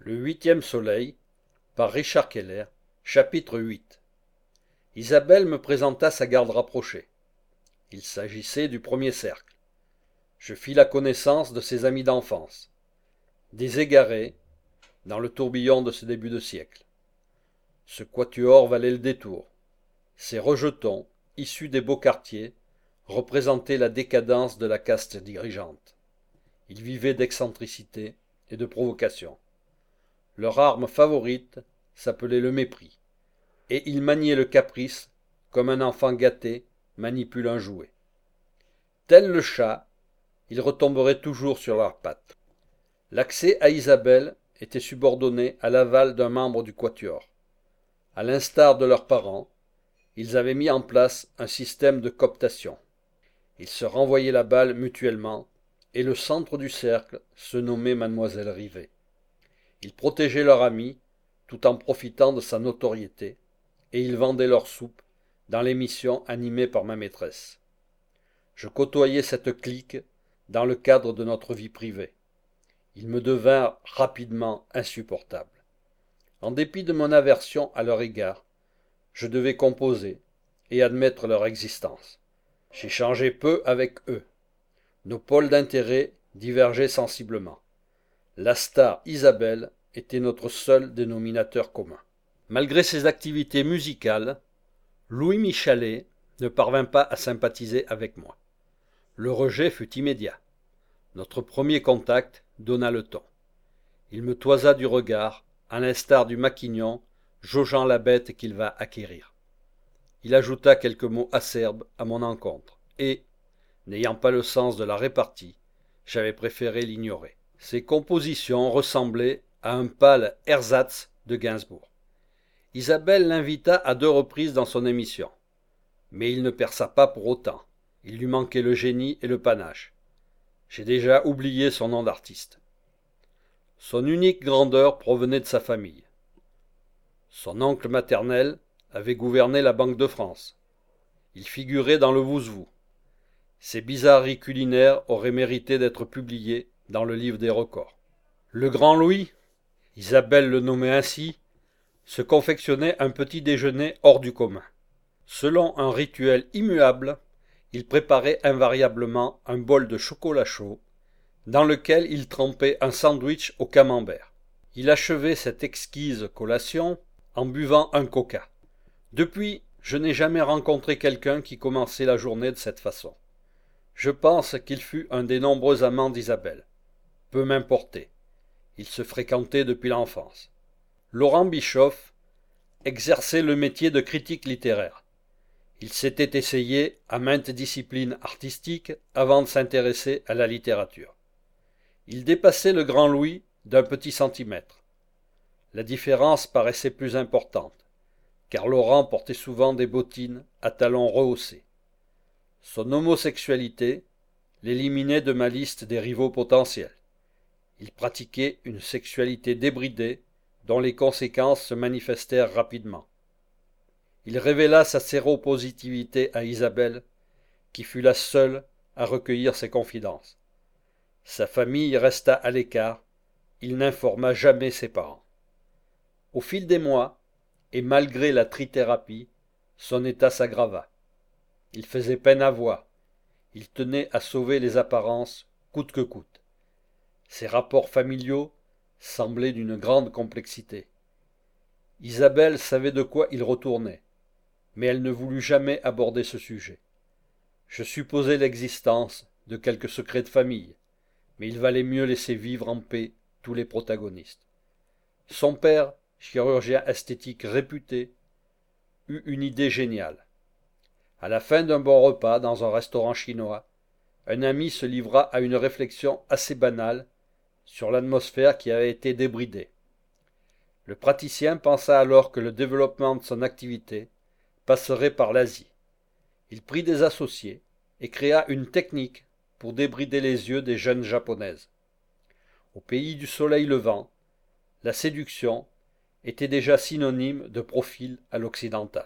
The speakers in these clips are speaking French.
Le huitième soleil, par Richard Keller, chapitre 8. Isabelle me présenta sa garde rapprochée. Il s'agissait du premier cercle. Je fis la connaissance de ses amis d'enfance, des égarés, dans le tourbillon de ce début de siècle. Ce quatuor valait le détour. Ces rejetons, issus des beaux quartiers, représentaient la décadence de la caste dirigeante. Ils vivaient d'excentricité et de provocation. Leur arme favorite s'appelait le mépris, et ils maniaient le caprice comme un enfant gâté manipule un jouet. Tel le chat, ils retomberaient toujours sur leurs pattes. L'accès à Isabelle était subordonné à l'aval d'un membre du quatuor. À l'instar de leurs parents, ils avaient mis en place un système de cooptation. Ils se renvoyaient la balle mutuellement, et le centre du cercle se nommait Mademoiselle Rivet. Ils protégeaient leur ami tout en profitant de sa notoriété, et ils vendaient leur soupe dans l'émission animée par ma maîtresse. Je côtoyais cette clique dans le cadre de notre vie privée. Ils me devinrent rapidement insupportables. En dépit de mon aversion à leur égard, je devais composer et admettre leur existence. J'échangeais peu avec eux. Nos pôles d'intérêt divergeaient sensiblement. La star Isabelle était notre seul dénominateur commun. Malgré ses activités musicales, Louis Michalet ne parvint pas à sympathiser avec moi. Le rejet fut immédiat. Notre premier contact donna le ton. Il me toisa du regard, à l'instar du maquignon jaugeant la bête qu'il va acquérir. Il ajouta quelques mots acerbes à mon encontre, et, n'ayant pas le sens de la répartie, j'avais préféré l'ignorer. Ses compositions ressemblaient à un pâle ersatz de Gainsbourg. Isabelle l'invita à 2 reprises dans son émission, mais il ne perça pas pour autant. Il lui manquait le génie et le panache. J'ai déjà oublié son nom d'artiste. Son unique grandeur provenait de sa famille. Son oncle maternel avait gouverné la Banque de France. Il figurait dans le Vouzou. Ses bizarreries culinaires auraient mérité d'être publiées dans le livre des records. Le grand Louis, Isabelle le nommait ainsi, se confectionnait un petit déjeuner hors du commun. Selon un rituel immuable, il préparait invariablement un bol de chocolat chaud, dans lequel il trempait un sandwich au camembert. Il achevait cette exquise collation en buvant un coca. Depuis, je n'ai jamais rencontré quelqu'un qui commençait la journée de cette façon. Je pense qu'il fut un des nombreux amants d'Isabelle. Peu m'importait. Ils se fréquentaient depuis l'enfance. Laurent Bischoff exerçait le métier de critique littéraire. Il s'était essayé à maintes disciplines artistiques avant de s'intéresser à la littérature. Il dépassait le grand Louis d'un petit centimètre. La différence paraissait plus importante, car Laurent portait souvent des bottines à talons rehaussés. Son homosexualité l'éliminait de ma liste des rivaux potentiels. Il pratiquait une sexualité débridée dont les conséquences se manifestèrent rapidement. Il révéla sa séropositivité à Isabelle, qui fut la seule à recueillir ses confidences. Sa famille resta à l'écart, il n'informa jamais ses parents. Au fil des mois, et malgré la trithérapie, son état s'aggrava. Il faisait peine à voir. Il tenait à sauver les apparences coûte que coûte. Ses rapports familiaux semblaient d'une grande complexité. Isabelle savait de quoi il retournait, mais elle ne voulut jamais aborder ce sujet. Je supposais l'existence de quelques secrets de famille, mais il valait mieux laisser vivre en paix tous les protagonistes. Son père, chirurgien esthétique réputé, eut une idée géniale. À la fin d'un bon repas dans un restaurant chinois, un ami se livra à une réflexion assez banale sur l'atmosphère qui avait été débridée. Le praticien pensa alors que le développement de son activité passerait par l'Asie. Il prit des associés et créa une technique pour débrider les yeux des jeunes japonaises. Au pays du soleil levant, la séduction était déjà synonyme de profil à l'occidental.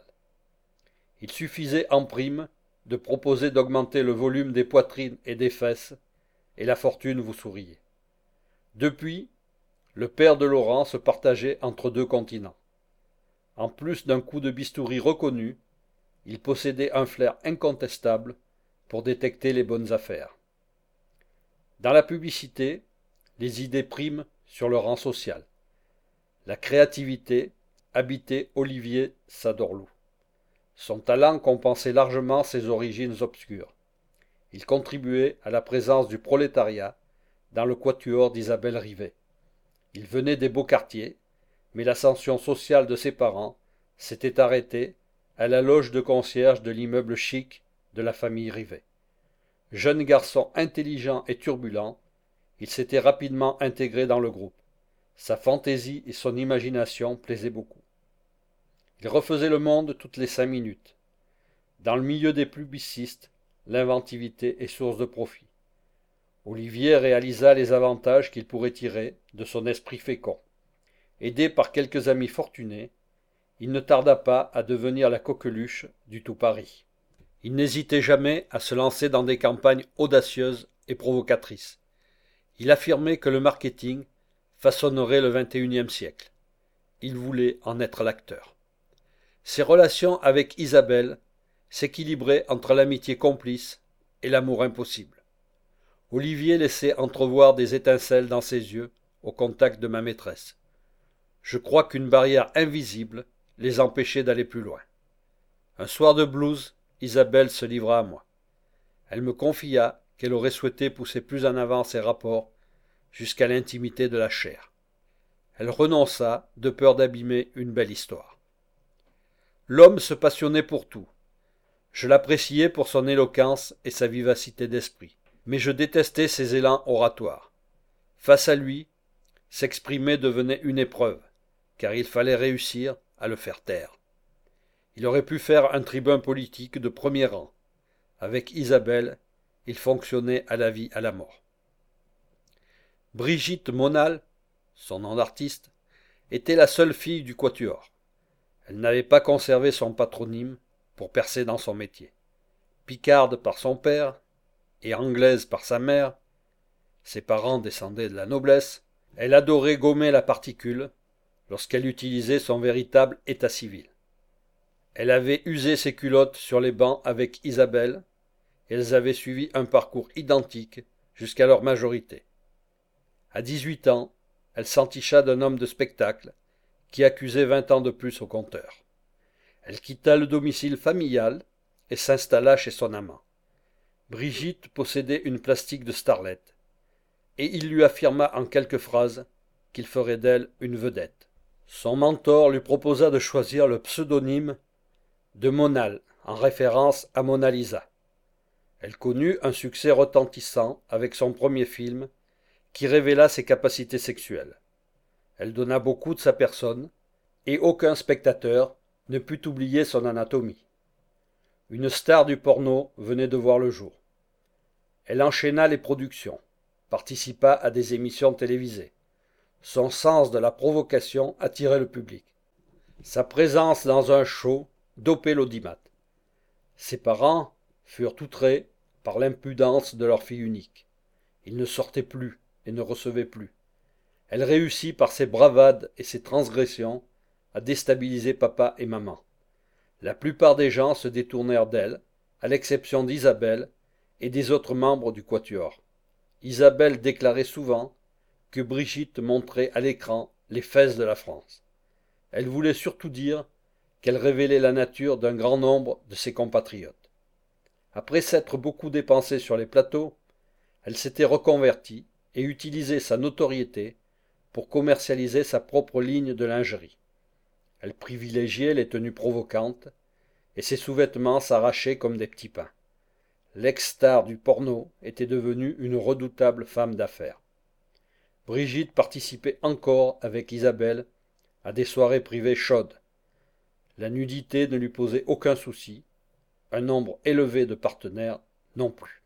Il suffisait en prime de proposer d'augmenter le volume des poitrines et des fesses, et la fortune vous souriait. Depuis, le père de Laurent se partageait entre deux continents. En plus d'un coup de bistouri reconnu, il possédait un flair incontestable pour détecter les bonnes affaires. Dans la publicité, les idées priment sur le rang social. La créativité habitait Olivier Sadorlou. Son talent compensait largement ses origines obscures. Il contribuait à la présence du prolétariat dans le quatuor d'Isabelle Rivet. Il venait des beaux quartiers, mais l'ascension sociale de ses parents s'était arrêtée à la loge de concierge de l'immeuble chic de la famille Rivet. Jeune garçon intelligent et turbulent, il s'était rapidement intégré dans le groupe. Sa fantaisie et son imagination plaisaient beaucoup. Il refaisait le monde toutes les 5 minutes. Dans le milieu des publicistes, l'inventivité est source de profit. Olivier réalisa les avantages qu'il pourrait tirer de son esprit fécond. Aidé par quelques amis fortunés, il ne tarda pas à devenir la coqueluche du tout Paris. Il n'hésitait jamais à se lancer dans des campagnes audacieuses et provocatrices. Il affirmait que le marketing façonnerait le XXIe siècle. Il voulait en être l'acteur. Ses relations avec Isabelle s'équilibraient entre l'amitié complice et l'amour impossible. Olivier laissait entrevoir des étincelles dans ses yeux au contact de ma maîtresse. Je crois qu'une barrière invisible les empêchait d'aller plus loin. Un soir de blues, Isabelle se livra à moi. Elle me confia qu'elle aurait souhaité pousser plus en avant ses rapports jusqu'à l'intimité de la chair. Elle renonça de peur d'abîmer une belle histoire. L'homme se passionnait pour tout. Je l'appréciais pour son éloquence et sa vivacité d'esprit, mais je détestais ses élans oratoires. Face à lui, s'exprimer devenait une épreuve, car il fallait réussir à le faire taire. Il aurait pu faire un tribun politique de premier rang. Avec Isabelle, il fonctionnait à la vie à la mort. Brigitte Monal, son nom d'artiste, était la seule fille du quatuor. Elle n'avait pas conservé son patronyme pour percer dans son métier. Picarde par son père et anglaise par sa mère, ses parents descendaient de la noblesse, elle adorait gommer la particule lorsqu'elle utilisait son véritable état civil. Elle avait usé ses culottes sur les bancs avec Isabelle, et elles avaient suivi un parcours identique jusqu'à leur majorité. À 18 ans, elle s'enticha d'un homme de spectacle qui accusait 20 ans de plus au compteur. Elle quitta le domicile familial et s'installa chez son amant. Brigitte possédait une plastique de starlette, et il lui affirma en quelques phrases qu'il ferait d'elle une vedette. Son mentor lui proposa de choisir le pseudonyme de Monal, en référence à Mona Lisa. Elle connut un succès retentissant avec son premier film, qui révéla ses capacités sexuelles. Elle donna beaucoup de sa personne, et aucun spectateur ne put oublier son anatomie. Une star du porno venait de voir le jour. Elle enchaîna les productions, participa à des émissions télévisées. Son sens de la provocation attirait le public. Sa présence dans un show dopait l'audimat. Ses parents furent outrés par l'impudence de leur fille unique. Ils ne sortaient plus et ne recevaient plus. Elle réussit par ses bravades et ses transgressions à déstabiliser papa et maman. La plupart des gens se détournèrent d'elle, à l'exception d'Isabelle et des autres membres du quatuor. Isabelle déclarait souvent que Brigitte montrait à l'écran les fesses de la France. Elle voulait surtout dire qu'elle révélait la nature d'un grand nombre de ses compatriotes. Après s'être beaucoup dépensée sur les plateaux, elle s'était reconvertie et utilisait sa notoriété pour commercialiser sa propre ligne de lingerie. Elle privilégiait les tenues provocantes et ses sous-vêtements s'arrachaient comme des petits pains. L'ex-star du porno était devenue une redoutable femme d'affaires. Brigitte participait encore avec Isabelle à des soirées privées chaudes. La nudité ne lui posait aucun souci, un nombre élevé de partenaires non plus.